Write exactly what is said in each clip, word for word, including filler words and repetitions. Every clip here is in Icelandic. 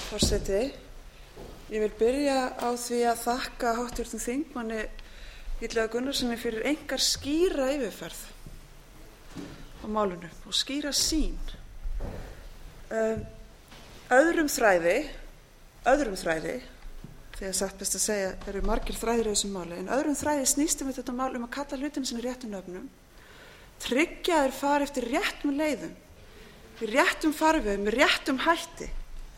Forseti. Ég vil byrja á því að þakka háttvirtum þingmanni Illuga Gunnarsssyni fyrir einkar skýra yfirferð á málinu og skýra sýn. Um, öðrum þræði, öðrum þræði, þegar satt best að segja eru margir þræðir í þessum máli, en öðrum þræði snýst um þetta mál um að kalla hlutina sinni réttum nöfnum, tryggja þeir fara eftir réttum leiðum, í réttum farvegum, með réttum hætti.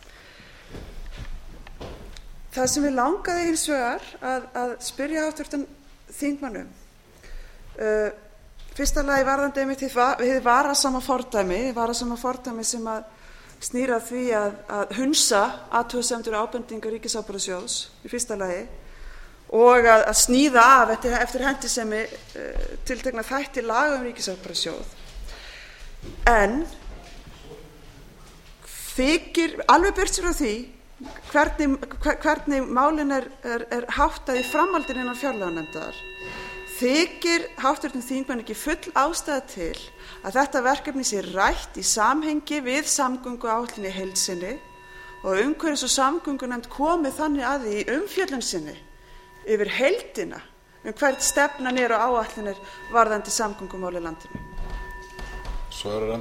Það sem við langaði hins vegar að, að spyrja háttvirtan þingmann um, uh, fyrsta lagi varðandi einmitt hið varasama fordæmi, hið varasama fordæmi sem að snýr að því að, að hunsa athugasemdir og ábendingar Ríkisábyrgðasjóðs í fyrsta lagi og að, að sníða af eftir, eftir hentisemi uh, tiltekna þætti laga um Ríkisábyrgðasjóð. En þykir alveg burt sér á því Hvernig, hvernig málin er, er, er háttað í framhaldinu innan fjárlaganefndar, þykir háttvirtum þingmanni ekki full ástæða til að þetta verkefni sé rætt í samhengi við samgönguáætlun í heild sinni og umhverfis- og samgöngunefnd komi þannig að því í umfjöllun sinni yfir heildina um hvert stefnan er og áætlunir varðandi samgöngumál í landinu.